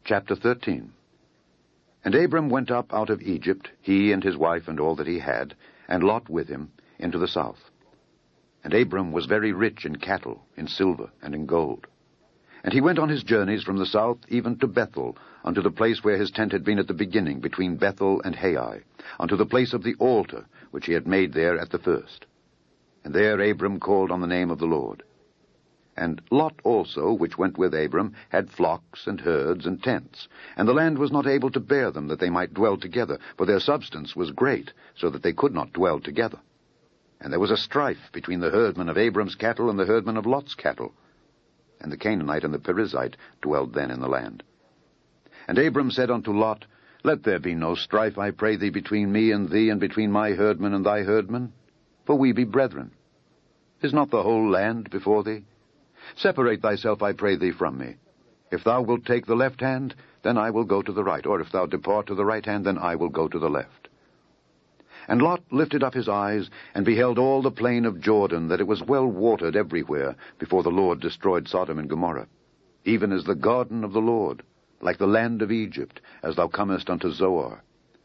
Chapter 13. And Abram went up out of Egypt, he and his wife and all that he had, and Lot with him, into the south. And Abram was very rich in cattle, in silver, and in gold. And he went on his journeys from the south even to Bethel, unto the place where his tent had been at the beginning, between Bethel and Hai, unto the place of the altar, which he had made there at the first. And there Abram called on the name of the Lord. And Lot also, which went with Abram, had flocks and herds and tents. And the land was not able to bear them, that they might dwell together, for their substance was great, so that they could not dwell together. And there was a strife between the herdmen of Abram's cattle and the herdmen of Lot's cattle. And the Canaanite and the Perizzite dwelled then in the land. And Abram said unto Lot, Let there be no strife, I pray thee, between me and thee, and between my herdmen and thy herdmen, for we be brethren. Is not the whole land before thee? Separate thyself, I pray thee, from me. If thou wilt take the left hand, then I will go to the right, or if thou depart to the right hand, then I will go to the left. And Lot lifted up his eyes, and beheld all the plain of Jordan, that it was well watered everywhere, before the Lord destroyed Sodom and Gomorrah, even as the garden of the Lord, like the land of Egypt, as thou comest unto Zoar.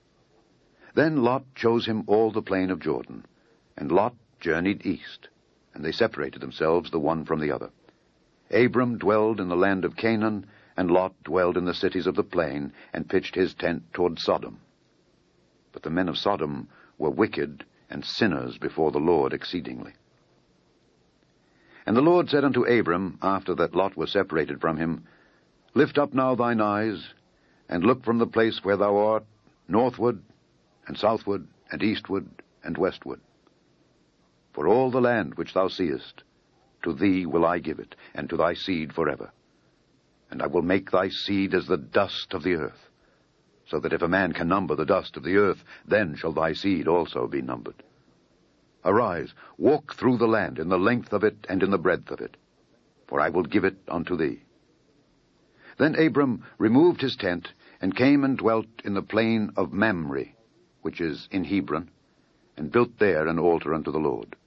Then Lot chose him all the plain of Jordan, and Lot journeyed east, and they separated themselves the one from the other. Abram dwelled in the land of Canaan, and Lot dwelled in the cities of the plain, and pitched his tent toward Sodom. But the men of Sodom were wicked and sinners before the Lord exceedingly. And the Lord said unto Abram, after that Lot was separated from him, Lift up now thine eyes, and look from the place where thou art, northward, and southward, and eastward, and westward. For all the land which thou seest, to thee will I give it, and to thy seed forever. And I will make thy seed as the dust of the earth, so that if a man can number the dust of the earth, then shall thy seed also be numbered. Arise, walk through the land, in the length of it and in the breadth of it, for I will give it unto thee. Then Abram removed his tent, and came and dwelt in the plain of Mamre, which is in Hebron, and built there an altar unto the Lord.